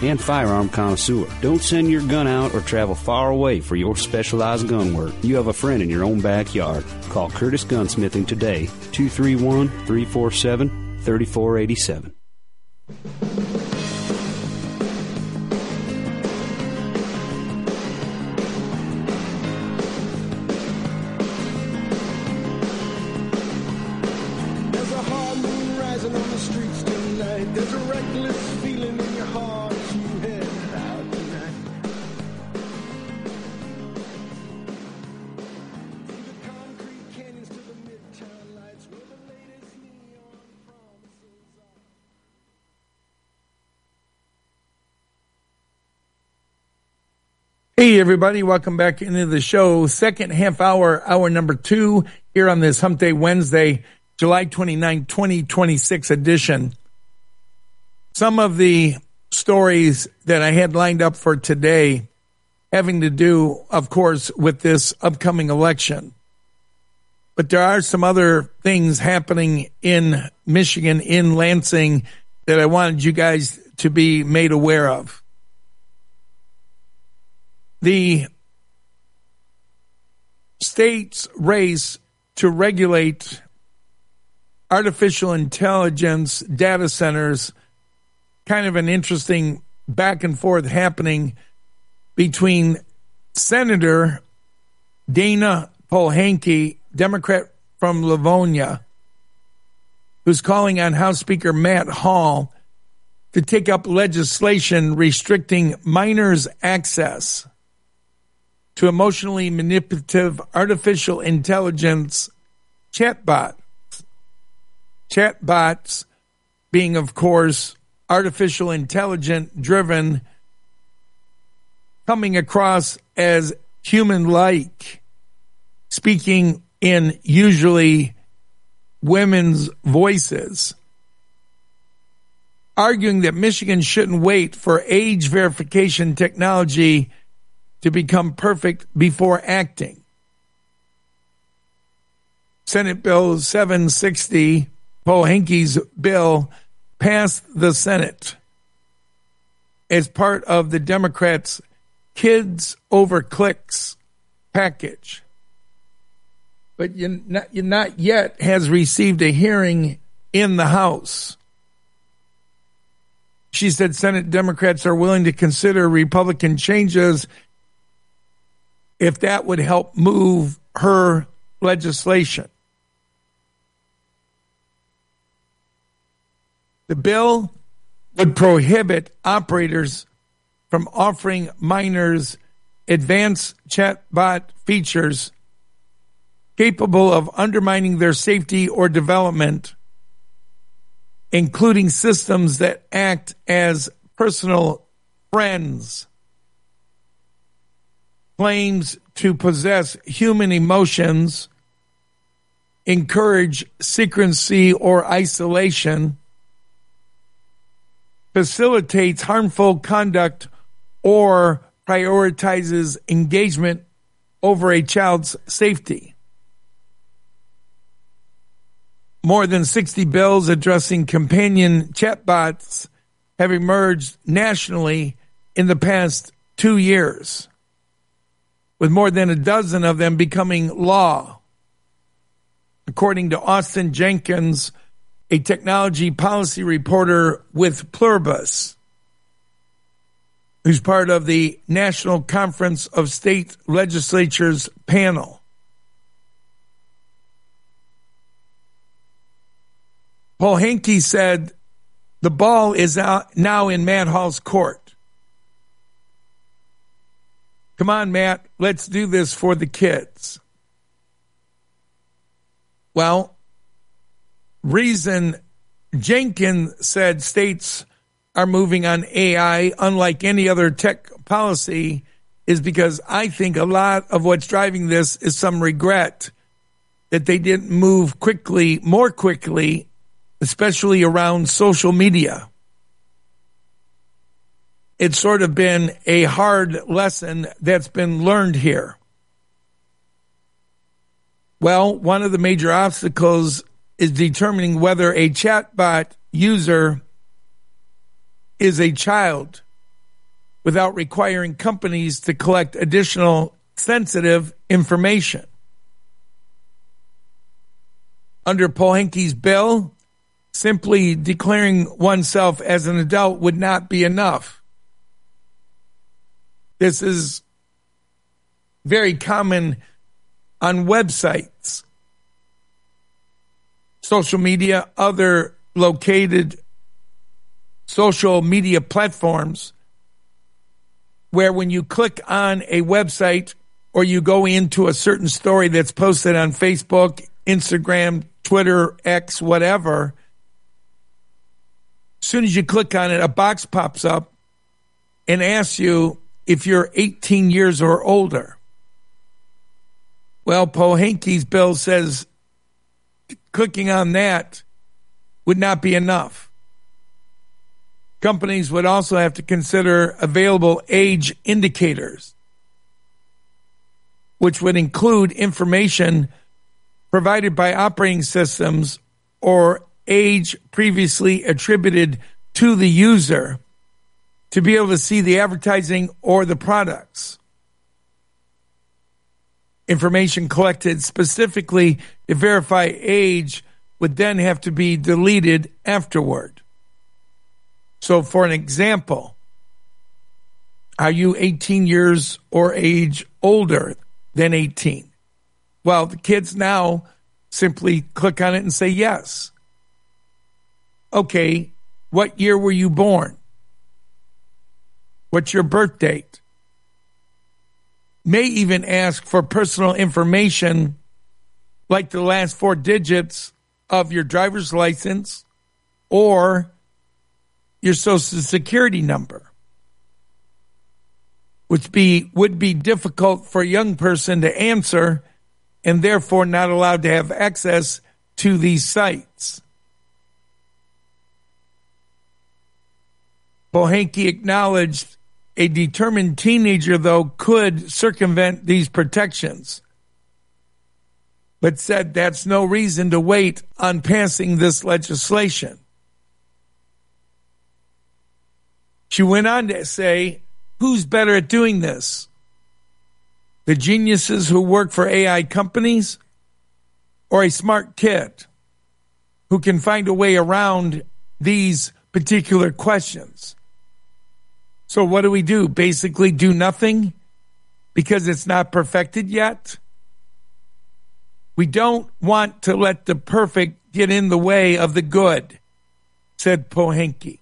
and firearm connoisseur. Don't send your gun out or travel far away for your specialized gun work. You have a friend in your own backyard. Call Curtis Gunsmithing today, 231-347-3487. Hey, everybody. Welcome back into the show. Second half hour, hour number 2, here on this Hump Day Wednesday, July 29, 2026 edition. Some of the stories that I had lined up for today having to do, of course, with this upcoming election. But there are some other things happening in Michigan, in Lansing, that I wanted you guys to be made aware of. The state's race to regulate artificial intelligence data centers, kind of an interesting back and forth happening between Senator Dana Polanyi, Democrat from Livonia, who's calling on House Speaker Matt Hall to take up legislation restricting minors' access to emotionally manipulative artificial intelligence chatbots. Chatbots being, of course, artificial intelligence driven, coming across as human-like, speaking in usually women's voices, arguing that Michigan shouldn't wait for age verification technology to become perfect before acting. Senate Bill 760, Polanyi's bill, passed the Senate as part of the Democrats' Kids Over Clicks package. But not yet has received a hearing in the House. She said Senate Democrats are willing to consider Republican changes if that would help move her legislation. The bill would prohibit operators from offering minors advanced chatbot features capable of undermining their safety or development, including systems that act as personal friends, claims to possess human emotions, encourage secrecy or isolation, facilitates harmful conduct, or prioritizes engagement over a child's safety. More than 60 bills addressing companion chatbots have emerged nationally in the past 2 years, with more than a dozen of them becoming law. According to Austin Jenkins, a technology policy reporter with Pluribus, who's part of the National Conference of State Legislatures panel. Polanyi said the ball is out now in Matt Hall's court. Come on, Matt, let's do this for the kids. Well, reason Jenkins said states are moving on AI, unlike any other tech policy, is because I think a lot of what's driving this is some regret that they didn't move quickly, more quickly, especially around social media. It's sort of been a hard lesson that's been learned here. Well, one of the major obstacles is determining whether a chatbot user is a child without requiring companies to collect additional sensitive information. Under Pohanky's bill, simply declaring oneself as an adult would not be enough. This is very common on websites, social media, other located social media platforms, where when you click on a website or you go into a certain story that's posted on Facebook, Instagram, Twitter, X, whatever, as soon as you click on it, a box pops up and asks you if you're 18 years or older. Well, Pohanky's bill says clicking on that would not be enough. Companies would also have to consider available age indicators, which would include information provided by operating systems or age previously attributed to the user to be able to see the advertising or the products. Information collected specifically to verify age would then have to be deleted afterward. So for an example, are you 18 years or age older than 18? Well, the kids now simply click on it and say yes. Okay, what year were you born? What's your birth date? May even ask for personal information like the last 4 digits of your driver's license or your social security number, which would be difficult for a young person to answer and therefore not allowed to have access to these sites. Pohanky acknowledged a determined teenager, though, could circumvent these protections, but said that's no reason to wait on passing this legislation. She went on to say, who's better at doing this? The geniuses who work for AI companies or a smart kid who can find a way around these particular questions? So what do? Basically do nothing because it's not perfected yet? We don't want to let the perfect get in the way of the good, said Pohanky.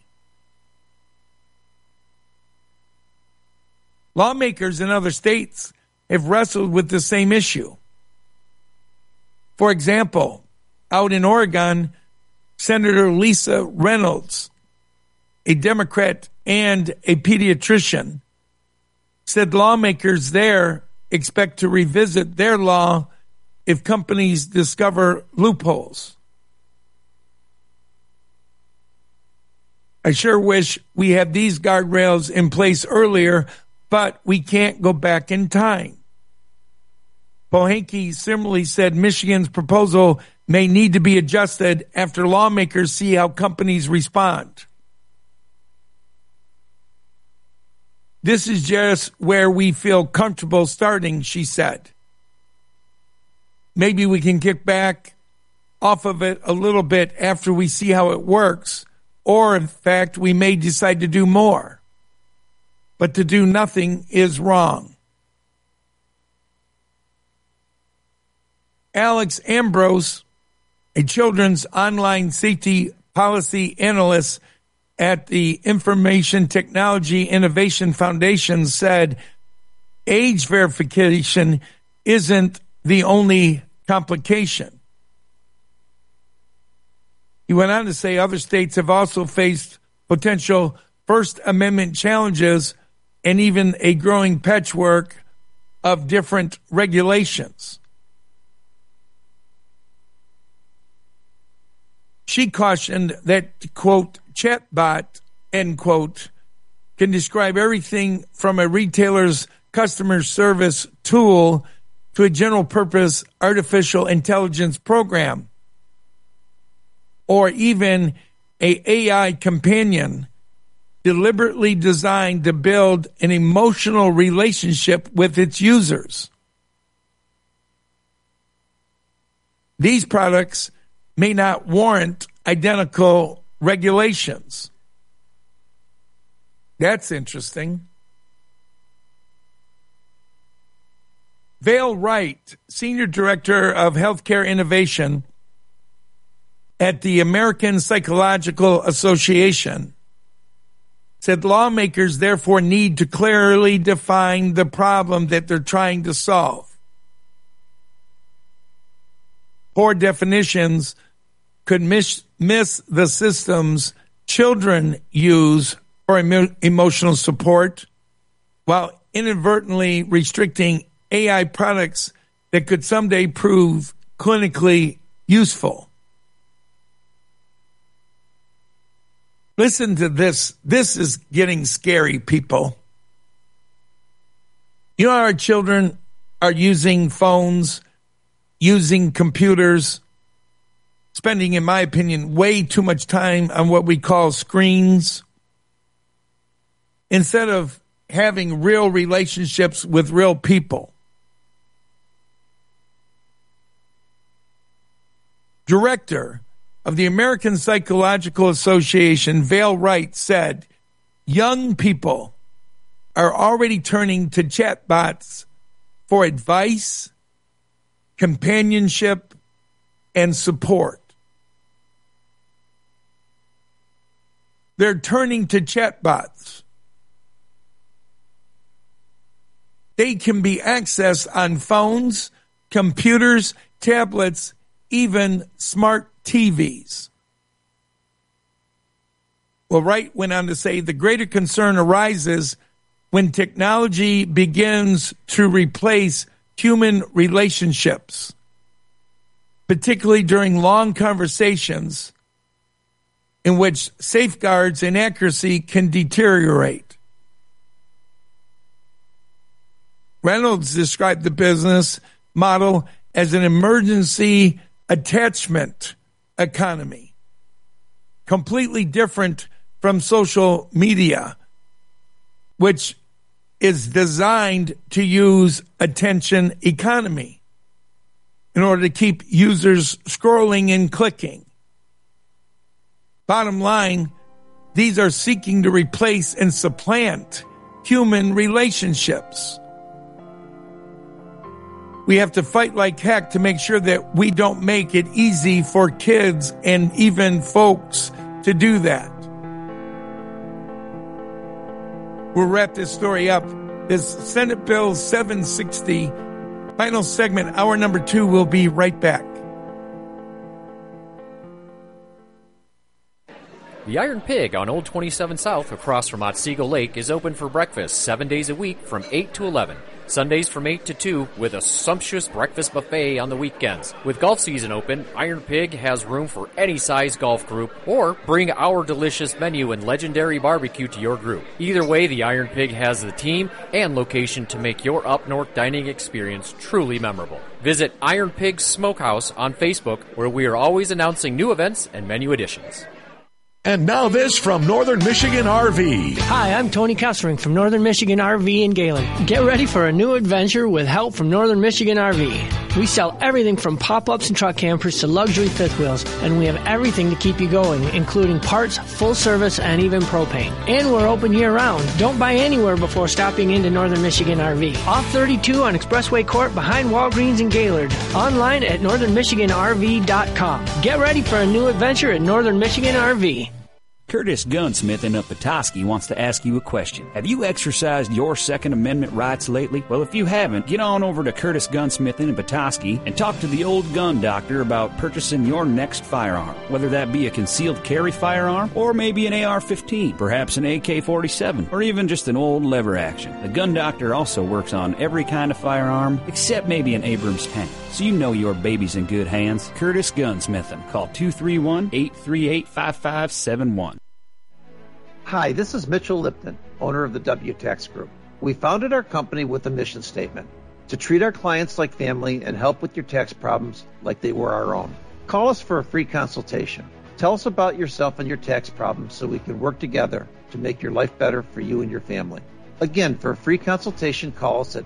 Lawmakers in other states have wrestled with the same issue. For example, out in Oregon, Senator Lisa Reynolds, a Democrat and a pediatrician, said lawmakers there expect to revisit their law if companies discover loopholes. I sure wish we had these guardrails in place earlier, but we can't go back in time. Pohanky similarly said Michigan's proposal may need to be adjusted after lawmakers see how companies respond. This is just where we feel comfortable starting, she said. Maybe we can kick back off of it a little bit after we see how it works, or in fact, we may decide to do more. But to do nothing is wrong. Alex Ambrose, a children's online safety policy analyst at the Information Technology Innovation Foundation, said age verification isn't the only complication. He went on to say other states have also faced potential First Amendment challenges and even a growing patchwork of different regulations. She cautioned that, quote, chatbot, end quote, can describe everything from a retailer's customer service tool to a general purpose artificial intelligence program, or even a AI companion deliberately designed to build an emotional relationship with its users. These products may not warrant identical regulations. That's interesting. Vail Wright, Senior Director of Healthcare Innovation at the American Psychological Association, said lawmakers therefore need to clearly define the problem that they're trying to solve. Poor definitions could miss the systems children use for emotional support, while inadvertently restricting AI products that could someday prove clinically useful. Listen to this. This is getting scary, people. You know, our children are using phones, using computers, spending, in my opinion, way too much time on what we call screens, instead of having real relationships with real people. Director of the American Psychological Association, Vail Wright, said, young people are already turning to chatbots for advice, companionship, and support. They're turning to chatbots. They can be accessed on phones, computers, tablets, even smart TVs. Well, Wright went on to say the greater concern arises when technology begins to replace human relationships, particularly during long conversations in which safeguards and accuracy can deteriorate. Reynolds described the business model as an emergency attachment economy, completely different from social media, which is designed to use attention economy in order to keep users scrolling and clicking. Bottom line, these are seeking to replace and supplant human relationships. We have to fight like heck to make sure that we don't make it easy for kids and even folks to do that. We'll wrap this story up. This Senate Bill 760, final segment, hour number 2, will be right back. The Iron Pig on Old 27 South across from Otsego Lake is open for breakfast 7 days a week from 8 to 11. Sundays from 8 to 2 with a sumptuous breakfast buffet on the weekends. With golf season open, Iron Pig has room for any size golf group, or bring our delicious menu and legendary barbecue to your group. Either way, the Iron Pig has the team and location to make your up-north dining experience truly memorable. Visit Iron Pig Smokehouse on Facebook, where we are always announcing new events and menu additions. And now this from Northern Michigan RV. Hi, I'm Tony Kessering from Northern Michigan RV in Gaylord. Get ready for a new adventure with help from Northern Michigan RV. We sell everything from pop-ups and truck campers to luxury fifth wheels, and we have everything to keep you going, including parts, full service, and even propane. And we're open year-round. Don't buy anywhere before stopping into Northern Michigan RV. Off 32 on Expressway Court behind Walgreens in Gaylord. Online at northernmichiganrv.com. Get ready for a new adventure at Northern Michigan RV. Curtis Gunsmith in Petoskey wants to ask you a question. Have you exercised your Second Amendment rights lately? Well, if you haven't, get on over to Curtis Gunsmith in Petoskey and talk to the old gun doctor about purchasing your next firearm. Whether that be a concealed carry firearm or maybe an AR-15, perhaps an AK-47, or even just an old lever action. The gun doctor also works on every kind of firearm except maybe an Abrams tank. So you know your baby's in good hands. Curtis Gunsmith. Call 231-838-5571. Hi, this is Mitchell Lipton, owner of the W-Tax Group. We founded our company with a mission statement: to treat our clients like family and help with your tax problems like they were our own. Call us for a free consultation. Tell us about yourself and your tax problems so we can work together to make your life better for you and your family. Again, for a free consultation, call us at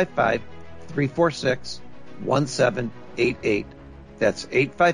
855-346-1788. That's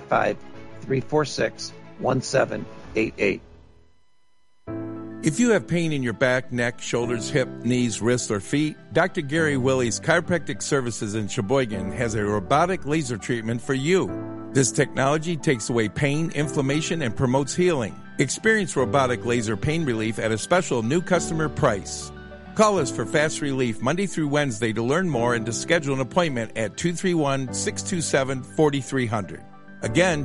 855-346-1788. If you have pain in your back, neck, shoulders, hip, knees, wrists, or feet, Dr. Gary Willie's Chiropractic Services in Sheboygan has a robotic laser treatment for you. This technology takes away pain, inflammation, and promotes healing. Experience robotic laser pain relief at a special new customer price. Call us for fast relief Monday through Wednesday to learn more and to schedule an appointment at 231-627-4300. Again,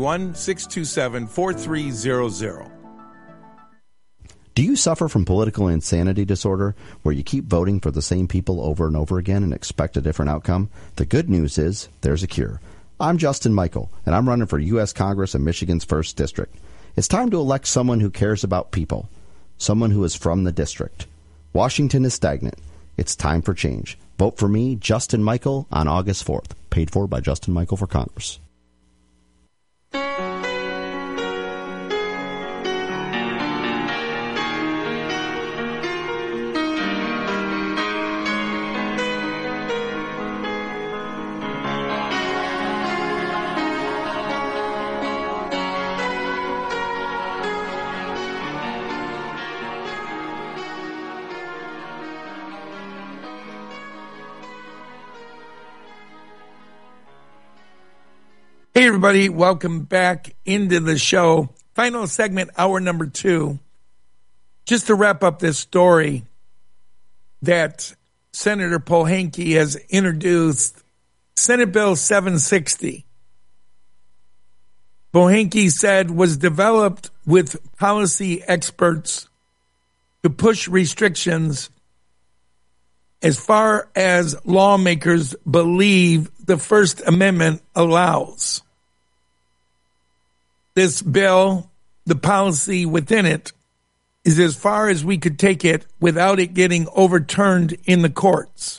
231-627-4300. Do you suffer from political insanity disorder, where you keep voting for the same people over and over again and expect a different outcome? The good news is there's a cure. I'm Justin Michael, and I'm running for U.S. Congress in Michigan's 1st District. It's time to elect someone who cares about people, someone who is from the district. Washington is stagnant. It's time for change. Vote for me, Justin Michael, on August 4th. Paid for by Justin Michael for Congress. Hey, everybody. Welcome back into the show. Final segment, hour number 2. Just to wrap up this story that Senator Pohanke has introduced, Senate Bill 760. Pohanke said was developed with policy experts to push restrictions as far as lawmakers believe the First Amendment allows. This bill, the policy within it, is as far as we could take it without it getting overturned in the courts.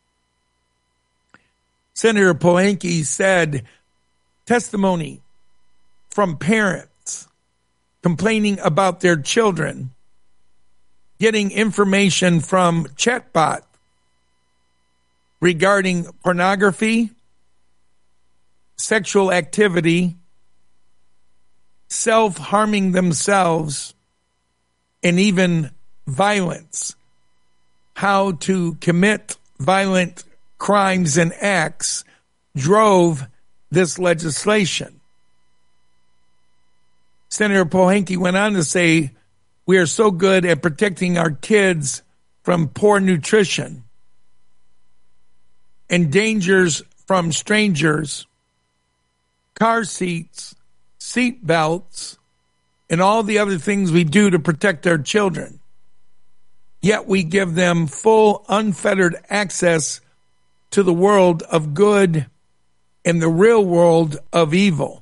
Senator Pohanke said testimony from parents complaining about their children getting information from chatbot regarding pornography, sexual activity, self-harming themselves, and even violence, how to commit violent crimes and acts, drove this legislation. Senator Pohanke went on to say, we are so good at protecting our kids from poor nutrition and dangers from strangers, car seats, seat belts, and all the other things we do to protect our children. Yet we give them full, unfettered access to the world of good and the real world of evil.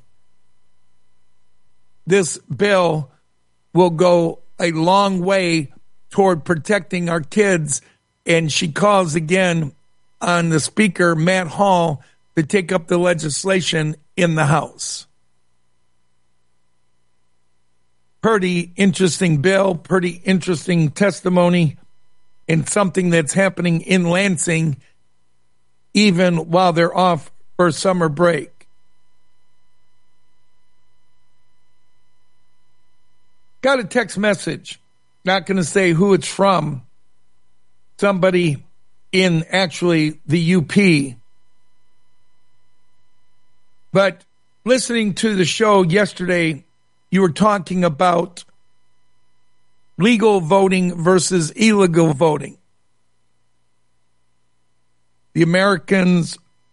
This bill will go a long way toward protecting our kids, and she calls again on the Speaker, Matt Hall, to take up the legislation in the House. Pretty interesting bill, pretty interesting testimony, and something that's happening in Lansing even while they're off for summer break. Got a text message, not going to say who it's from, somebody in actually the UP. But listening to the show yesterday, you were talking about legal voting versus illegal voting. The American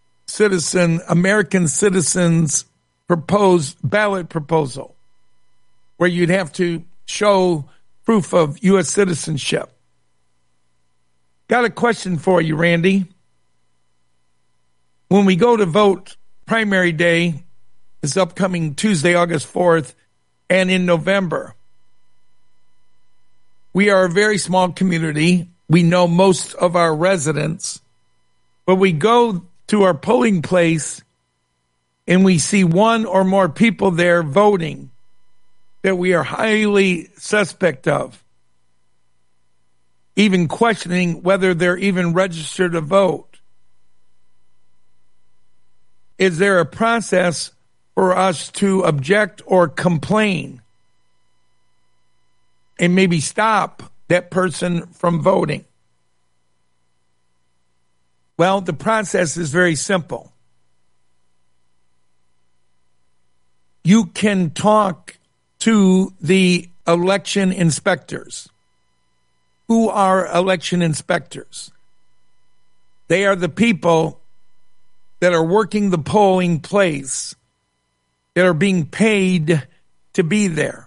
citizens proposed ballot proposal where you'd have to show proof of U.S. citizenship. Got a question for you, Randy. When we go to vote, primary day is upcoming Tuesday, August 4th, and in November. We are a very small community. We know most of our residents, but we go to our polling place and we see one or more people there voting that we are highly suspect of. even questioning whether they're even registered to vote? Is there a process for us to object or complain and maybe stop that person from voting? Well, the process is very simple. You can talk to the election inspectors. Who are election inspectors? They are the people that are working the polling place, that are being paid to be there.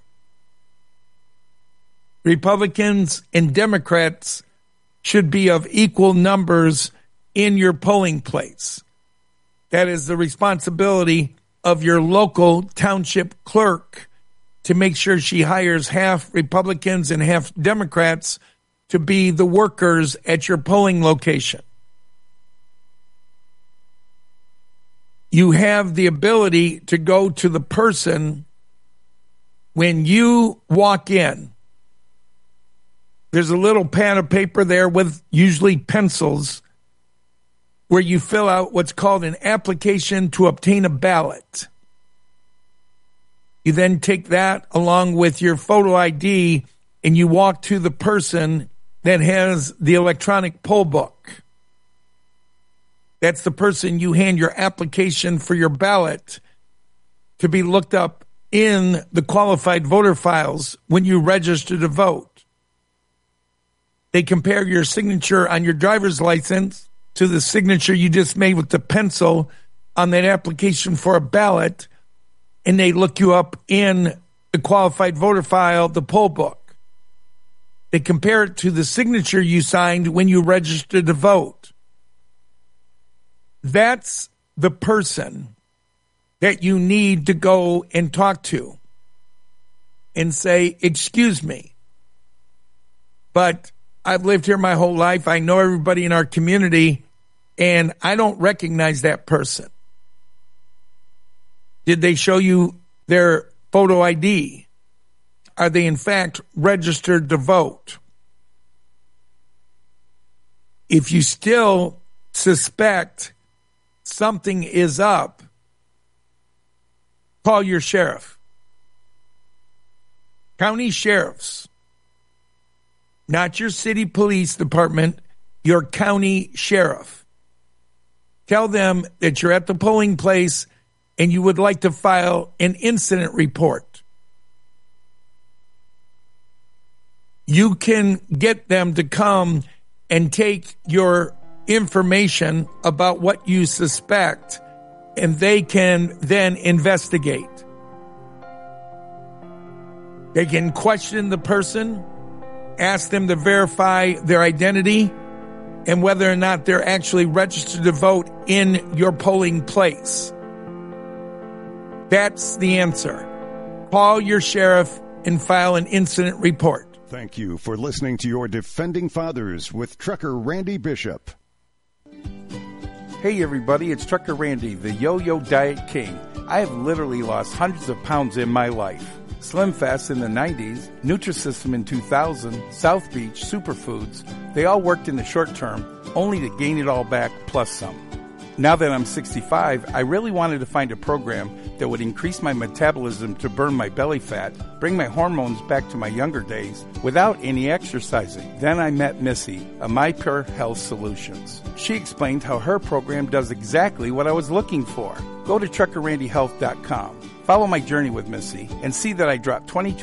Republicans and Democrats should be of equal numbers in your polling place. That is the responsibility of your local township clerk to make sure she hires half Republicans and half Democrats to be the workers at your polling location. You have the ability to go to the person when you walk in. There's a little pad of paper there with usually pencils where you fill out what's called an application to obtain a ballot. You then take that along with your photo ID and you walk to the person that has the electronic poll book. That's the person you hand your application for your ballot to be looked up in the qualified voter files when you register to vote. They compare your signature on your driver's license to the signature you just made with the pencil on that application for a ballot, and they look you up in the qualified voter file, the poll book. They compare it to the signature you signed when you registered to vote. That's the person that you need to go and talk to and say, excuse me, but I've lived here my whole life. I know everybody in our community, and I don't recognize that person. Did they show you their photo ID? Are they in fact registered to vote? If you still suspect something is up, call your sheriff. County sheriffs, not your city police department, your county sheriff. Tell them that you're at the polling place and you would like to file an incident report. You can get them to come and take your information about what you suspect, and they can then investigate. They can question the person, ask them to verify their identity and whether or not they're actually registered to vote in your polling place. That's the answer. Call your sheriff and file an incident report. Thank you for listening to your Defending Fathers with Trucker Randy Bishop. Hey everybody, it's Trucker Randy, the Yo-Yo Diet King. I have literally lost hundreds of pounds in my life. Slim Fast in the 90s, Nutrisystem in 2000, South Beach, Superfoods, they all worked in the short term, only to gain it all back plus some. Now that I'm 65, I really wanted to find a program that would increase my metabolism to burn my belly fat, bring my hormones back to my younger days, without any exercising. Then I met Missy, a MyPure Health Solutions. She explained how her program does exactly what I was looking for. Go to TruckerRandyHealth.com. Follow my journey with Missy and see that I dropped 22